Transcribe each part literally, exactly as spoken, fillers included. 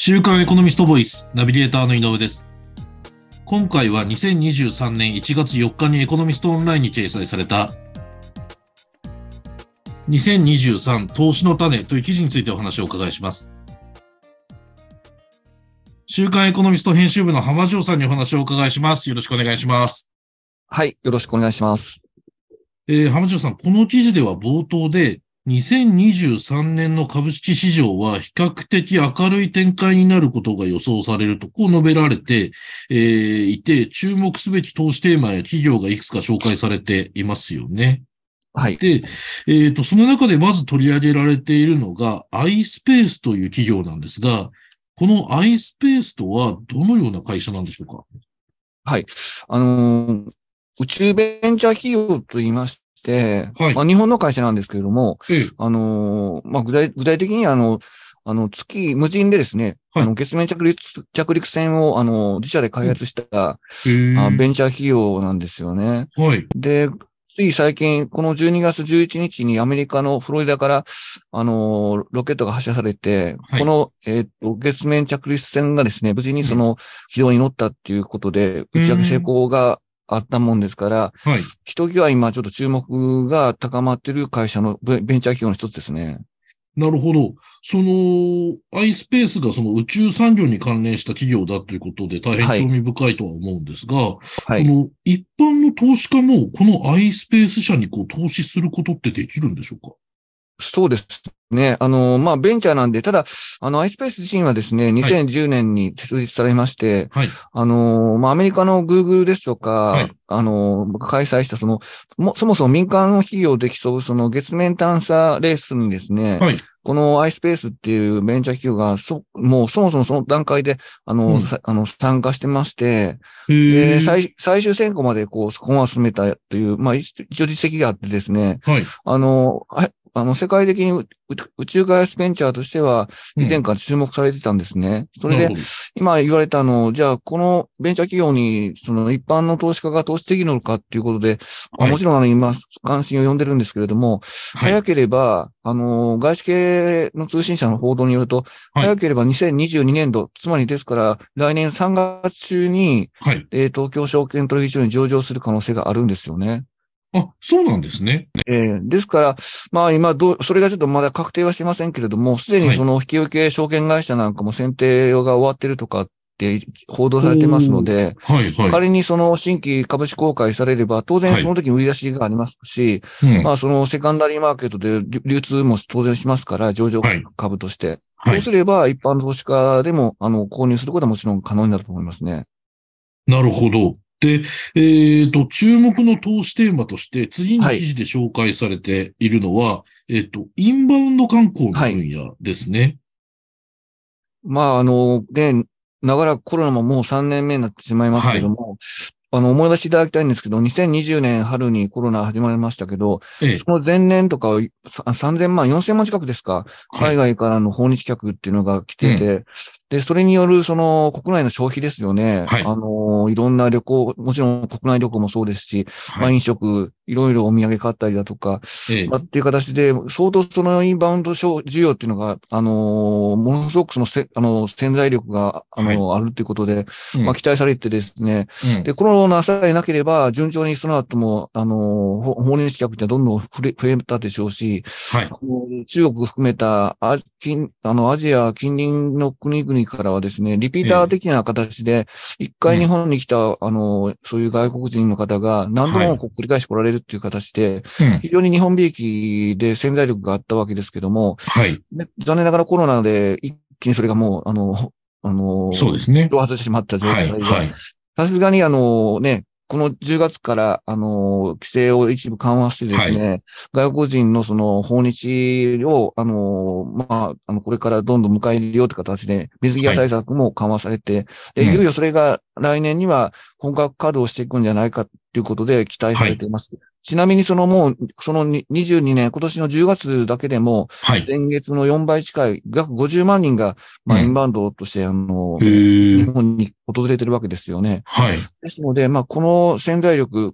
週刊エコノミストボイスナビゲーターの井上です。今回はにせんにじゅうさんねんいちがつよっかにエコノミストオンラインに掲載されたにせんにじゅうさん投資の種という記事についてお話をお伺いします。週刊エコノミスト編集部の浜城さんにお話をお伺いします。よろしくお願いします。 はい、よろしくお願いします。 えー、浜城さん、この記事では冒頭でにせんにじゅうさんねんの株式市場は比較的明るい展開になることが予想されると、こう述べられて、えー、いて、注目すべき投資テーマや企業がいくつか紹介されていますよね。 はい。 で、えっと、その中でまず取り上げられているのが iSpace という企業なんですが、この iSpace とはどのような会社なんでしょうか？ はい。あのー、宇宙ベンチャー企業と言いまして、 はい。 まあ、日本の会社なんですけれども、 ええ、あのー、まあ、具体、具体的にあの、あの、月、無人でですね、 はい。 あの、月面着陸、着陸船を、あの、自社で開発したへあ、 え、 ベンチャー企業なんですよね。 はい。 で、つい最近、このじゅうにがつじゅういちにちにアメリカのフロリダから、あの、ロケットが発射されて、 はい。 この、えっと、月面着陸船がですね、無事にうん。 その軌道に乗ったっていうことで、 う打ち上げ成ーん。 功があったもんですから、 はい。 ひときわ今ちょっと注目が高まっている会社のベベンチャー企業の一つですね。 なるほど。その、iSpace がその宇宙産業に関連した企業だということで大変はい。 興味深いとは思うんですが、 はい。 その一般の投資家もこの iSpace 社にこう投資することってできるんでしょうか？ そうですね。あの、まあ、ベンチャーなんで、ただ、あの、iSpace 自身はですね、 はい。 にせんじゅうねんに設立されまして、 はい。 あの、まあ、アメリカの Google ですとか、 はい。 あの、開催したその、も、そもそも民間の企業で競うその月面探査レースにですね、 はい。 この iSpace っていうベンチャー企業が、そ、もうそもそもその段階で、あの、 うん。 さあの、参加してまして、で、 へえ。 最、最終選考までこう、駒を進めたという、まあ、一一応実績があってですね、 はい。 あの、ああの、世界的に宇宇宙開発ベンチャーとしては、以前うん。 から注目されてたんですね。それで、 なるほど。 今言われたあの、じゃあ、このベンチャー企業に、その一般の投資家が投資できるのかっていうことで、まあ、 はい。 もちろんあの、今、関心を呼んでるんですけれども、 はい。 早ければ、あの、外資系の通信社の報道によると、 はい。 早ければにせんにじゅうにねんど、つまりですから、来年さんがつ中に、 はい。 えー東京証券取引所に上場する可能性があるんですよね。 あ、そうなんですね。 えーですから、まあ今どう、それがちょっとまだ確定はしてませんけれども、すでにはい。 その引き受け証券会社なんかも選定が終わってるとかって報道おされてますのー。 で、 はい。はい。 仮にその新規株式公開されれば、当然はい。 その時に売り出しがありますし、 うん。 まあそのセカンダリーマーケットで流流通も当然しますから、上場はい。 株として。そうすはい。 れば一般投資家でも、あの、購入することはもちろん可能になると思いますね。 なるほど。で、えっと、注目の投資テーマとして、次にはい。 記事で紹介されているのは、えっと、インバウンド観光のはい。 分野ですね。 まあ、あの、ね、長らくコロナももうさんねんめになってしまいますはい。 けども、あの、思い出していただきたいんですけど、にせんにじゅうねん春にコロナ始まりましたけど、 ええ。 その前年とかはささんぜんまん、よんせんまん近くですか、 はい。 海外からの訪日客っていうのが来うん。 てて、で、それによるその国内の消費ですよね。 はい。 あの、いろんな旅行、もちろん国内旅行もそうですし、まあはい。 飲食、いろいろお土産買ったりだとか、 ええ。 まあ、っていう形で、相当そのインバウンド需要っていうのが、あのーものすごくそのせ、あの、潜在力が、あはい。 の、あるということで、まあ、 うん。 期待されてですね。 うん。 で、コロナさえなければ、順調にその後も、あのーほ訪日客ってどんどん増え増えたでしょうし、 はい。 あの中国含めたア近あのアジア近隣の国々からはですね、リピーええ。 ター的な形で、一回日うん。 本に来た、あの、そういう外国人の方が何度はい。 もこう繰り返し来られるっていう形で、 うん。 非常に日本びいきで潜在力があったわけですけども、 はい。 ね残念ながらコロナで一気にそれがもう、あの、あの、 そうですね。 外してしまった状はい。 態で、 はい。 さすがにあのね、このじゅうがつから、あの、規制を一部緩和してではい。 すね、外国人のその訪日を、あの、まあ、あの、これからどんどん迎え入れようという形で、水際はい。 対策も緩和されて、で、いよいうん。 よそれが来年には本格稼働していくんじゃないかということで期待はい。 されています。ちなみにそのもう、そのににじゅうにねん、今年のじゅうがつだけでも、 はい。 前月のよんばい近い、約ごじゅうまん人が、まあ、インうん。 バウンドとして、あのへね、日え。 本に訪れてるわけですよね。 はい。 ですので、まあ、この潜在力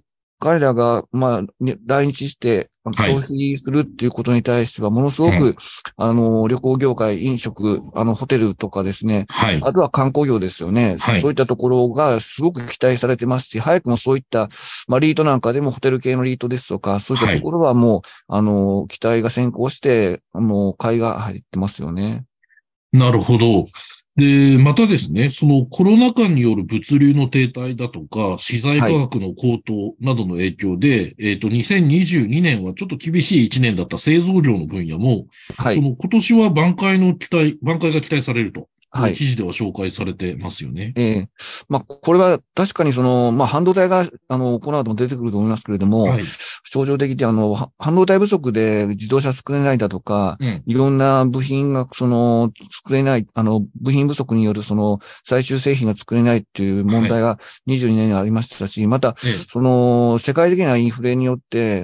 彼らが、まあ、ね来日して、 はい。 消費するっていうことに対しては、ものすごく、 うん。 あの、旅行業界、飲食、あの、ホテルとかですね、 はい。 あとは観光業ですよね。 はい。 そういったところがすごく期待されてますし、早くもそういった、まあ、リートなんかでもホテル系のリートですとか、そういったはい。 ところはもう、あの、期待が先行して、あの、買いが入ってますよね。 なるほど。で、またですね、そのコロナ禍による物流の停滞だとか、資材はい。 価格の高騰などの影響で、えっと、にせんにじゅうにねんはちょっと厳しいいちねんだった製造業の分野も、 はい。 その今年は挽回の期待、挽回が期待されると、こはい。 う記事では紹介されてますよね。 ええまあ、これは確かにその、まあ、半導体が、あの、この後も出てくると思いますけれども、 はい。 象徴的で、あの、は半導体不足で自動車作れないだとか、 うん。 いろんな部品が、その、作れない、あの、部品不足による、その、最終製品が作れないっていう問はい。 題がにじゅうにねんにありましたし、また、 ええ。 その、世界的なインフレによって、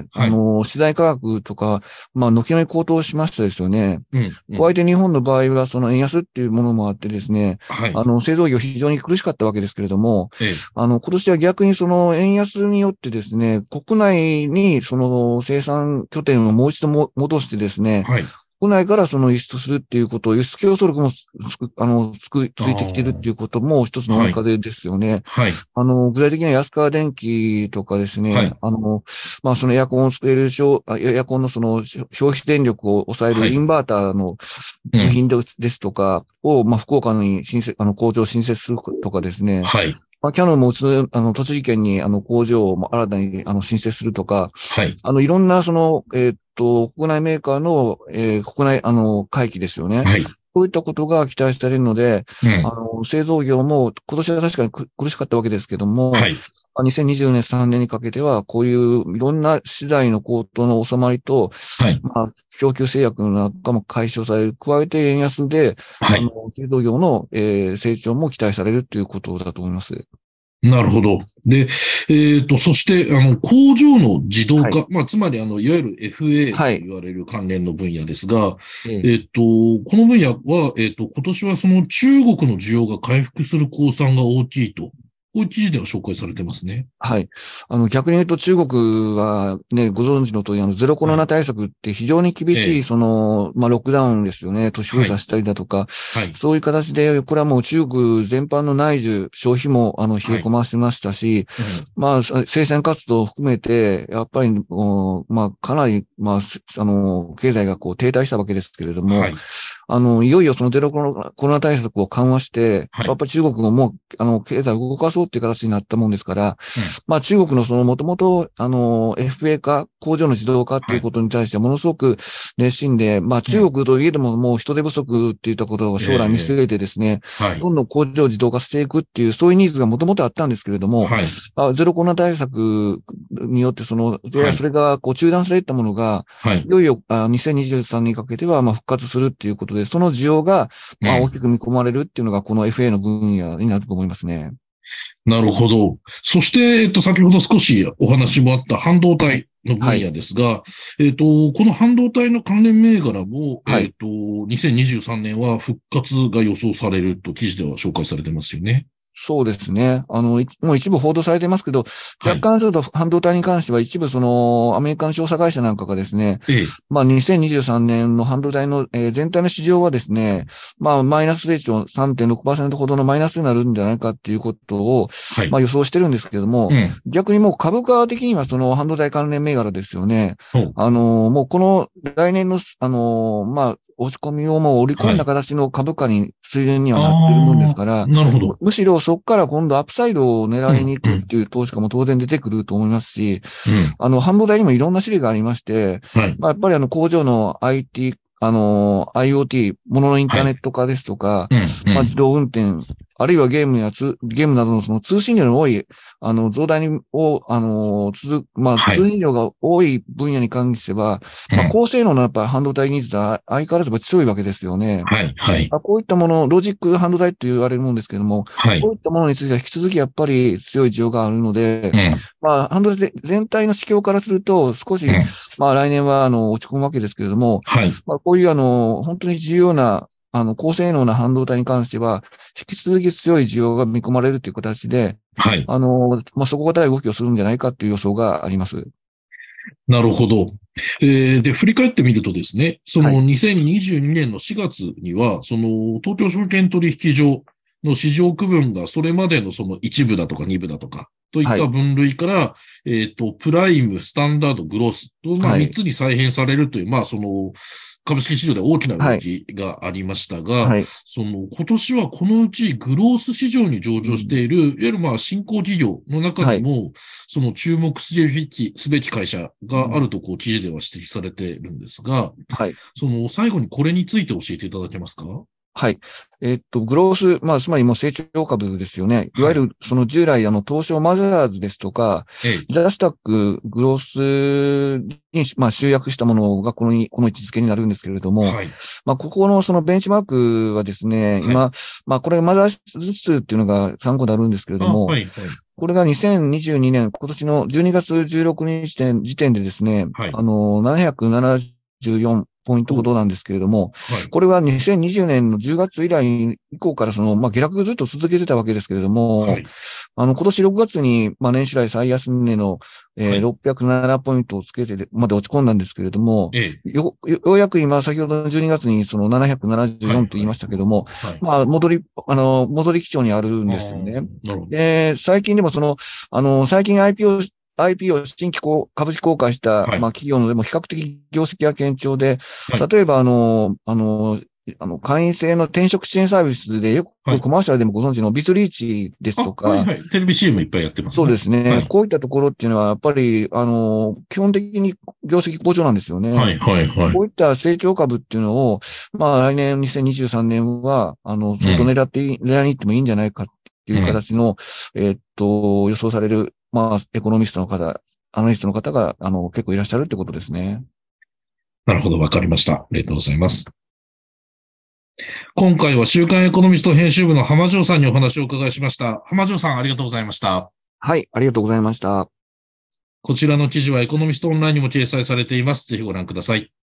あはい。 の、資材価格とか、まあ、軒並み高騰しましたですよね。 うん。うん。 加えて日本の場合は、その円安っていうものもあってですね、 はい。 あの、製造業非常に苦しかったわけですけれども、 ええ。 あの、今年は逆にその円安によってですね、国内にその生産拠点をもう一度も戻してですね、 はい。 国内からその輸出するっていうことを、輸出競争力もつく、あの、つく、 あついてきてるっていうあ。 ことも一つの追はい。 い風ですよね。 はい。 あの、具体的には安川電機とかですね、 はい。 あの、まあ、そのエアコンを作れる消、あエアコンのその消消費電力を抑えはい。 るインバーターのうん。 部品ですとかを、まあ、福岡に新設、あの、工場を新設するとかですね、 はい。 まあ、キャノンもうつ、あの、栃木県にあの工場を新たにあの新設するとか、 はい。 あの、いろんなその、えーっと、国内メーカーの、えー国内、あの、回帰ですよね。 はい。 そういったことが期待されるので、 うん。 あの、製造業も今年は確かにく苦しかったわけですけども、 はい。 あにせんにじゅうねん、さんねんにかけては、こういういろんな資材の高騰の収まりと、 はい。 まあ、供給制約なんかも解消される。加えて円安で、あの、 はい。 製造業の、えー成長も期待されるということだと思います。 なるほど。で、えっと、そして、あの、工場の自動はい。 化、まあ、つまり、あの、いわゆる エフエーはい。 と言われる関連の分野ですが、 えええっと、この分野は、えっと、今年はその中国の需要が回復する公算が大きいと、こういう記事では紹介されてますね。 はい。あの、逆に言うと中国はね、ご存知の通り、あの、ゼロコロナはい。 対策って非常に厳しい、 ええ。 その、まあ、ロックダウンですよね。都市封はい。 鎖したりだとか、 はい。 そういう形で、これはもう中国全般の内需、消費も、あの、冷えはい。 込ませましたし、 うん。 まあ、生産活動を含めて、やっぱり、おまあ、かなり、まあ、すあの、経済がこう停滞したわけですけれども、 はい。 あの、いよいよそのゼロコロナコロナ対策を緩和して、 はい。 やっぱり中国ももう、あの、経済を動かそうっていう形になったもんですから、 うん。 まあ中国のそのもともと、あの、エフエー 化、工場の自動化ってはい。 いうことに対してはものすごく熱心で、まあうん。 中国といえどももう人手不足っていったことをえ将来見据え。 えてですね、 はい。 どんどん工場を自動化していくっていう、そういうニーズがもともとあったんですけれども、 はい。 あゼロコロナ対策によってその、で、そはい。 れがこう中断されたものが、 はい。 いよいよあにせんにじゅうさんねんにかけてはまあ復活するっていうことで、その需要がまあ大うん。 きく見込まれるっていうのがこの エフエー の分野になると思いますね。 なるほど。そして、えっと、先ほど少しお話もあった半導はい。 体の分はい。 野ですが、えっと、この半導体の関連銘柄も、 はい。 えっと、にせんにじゅうさんねんは復活が予想されると記事では紹介されてますよね。 そうですね。あの、いもう一部報道されてますけど、 はい。 若干すると半導体に関しては一部その、アメリカの調査会社なんかがですね、 ええ。 まあにせんにじゅうさんねんの半導体の、えー全体の市場はですね、まあマイナス成長さんてんろくパーセントほどのマイナスになるんじゃないかっていうことを、 はい。 まあ予想してるんですけれども、 うん。 逆にもう株価的にはその半導体関連銘柄ですよね。 そう。 あの、もうこの来年の、あの、まあ、落ち込みをもう織り込んだはい。 形の株価に、水準にはなってるもんですああ、 から、 なるほど。 むむしろそこから今度アップサイドを狙いにうん、うん、 行くっていう投資家も当然出てくると思いますし、 うん。 あの、半導体にもいろんな種類がありまして、 はい。 まあ、やっぱりあの工場の アイティー、あの、IoT、もののインタはい。 ーネット化ですとか、 うん、うまあ、自ん。 動運転、あるいはゲームやつ、ゲームなどのその通信量の多い、あの、増大に、を、あの、続く、まあ、 はい。 通信量が多い分野に関しては、まあ、 うん。 高性能のやっぱり半導体ニーズが相変わらずやっぱ強いわけですよね。 はい、はい。 あこういったもの、ロジック半導体と言われるものですけれども、 はい。 こういったものについては引き続きやっぱり強い需要があるので、 うん、 まあ、半導体全体の市況からすると、少し、 うん。 まあ来年はあの落ち込むわけですけれども、 はい。 まあこういうあの、本当に重要なあの、高性能な半導体に関しては、引き続き強い需要が見込まれるという形で、 はい。 あの、まあ、底堅い動きをするんじゃないかという予想があります。 なるほど。えーで、振り返ってみるとですね、そのはい。 にせんにじゅうにねんのしがつには、その東京証券取引所の市場区分がそれまでのその一部だとか二部だとか、といっはい。 た分類から、えっと、プライム、スタンダード、グロースと、まあはい。 三つに再編されるという、まあその、株式市場で大きな動はい。 きがありましたが、 はい。 その、今年はこのうちグロース市場に上場しうん、 ている、いわゆるまあ新興企業の中はい。 でも、その注目すべき、すべき会社があうん、 るとこう記事では指摘されているんですが、 はい。 その最後にこれについて教えていただけますか？ はい。えっと、グロース、まあ、つまりもう成長株ですよね。いわはい。 ゆる、その従来、あの、東証マザーズですとか、 ええ。 ジャスタック、グロースに、まあ、集約したものがこの、この位置づけになるんですけれども、 はい。 まあ、ここのそのベンチマークはですね、 はい。 今、まあ、これマザーズ数っていうのが参考になるんですけれどあ、 も、 はい。はい。 これがにせんにじゅうにねん、今年のじゅうにがつじゅうろくにち点時点でですね、 はい。 あの、ななひゃくななじゅうよんポイントほお、 どなんですけれども、 はい。 これはにせんにじゅうねんのじゅうがつ以来以降からその、まあ、下落ずっと続けてたわけですけれども、 はい。 あの、今年ろくがつに、まあ、年初来最安値の、えー、 はい。 ろっぴゃくななポイントをつけてまで落ち込んだんですけれども、 ええ。 よ、よようやく今、先ほどのじゅうにがつにそのななひゃくななじゅうはい。 よんと言いはい。 ましたけども、 はい。 まあ、戻り、あの、戻り基調にあるんああ、 ですよね。 なるほど。 で、最近でもその、あの、最近 アイピーオー、アイピーオー 新規公株式公開した、 はい。 まあ、企業のでも比較的業績が堅調で、 はい。 例えばあの、あの、あの、会員制の転職支援サービスでよはい。 くコマーシャルでもご存知のビスリーチですとあ、はい。 か、 はい。テレビ シーエム いっぱいやってますそうね。 ですね。 はい。 こういったところっていうのは、やっぱり、あの、基本的に業績好調なんですよね。 はい。はい。はい。 こういった成長株っていうのを、まあ来年にせんにじゅうさんねんは、あの、相当うん。 狙ってい、狙いに行ってもいいんじゃないかっていううん。 形の、えーっと、予想される、まあ、エコノミストの方、アナリストの方が、あの、結構いらっしゃるってことですね。 なるほど。わかりました。ありがとうございます。今回は週刊エコノミスト編集部の浜城さんにお話をお伺いしました。浜城さん、ありがとうございました。 はい、ありがとうございました。 こちらの記事はエコノミストオンラインにも掲載されています。ぜひご覧ください。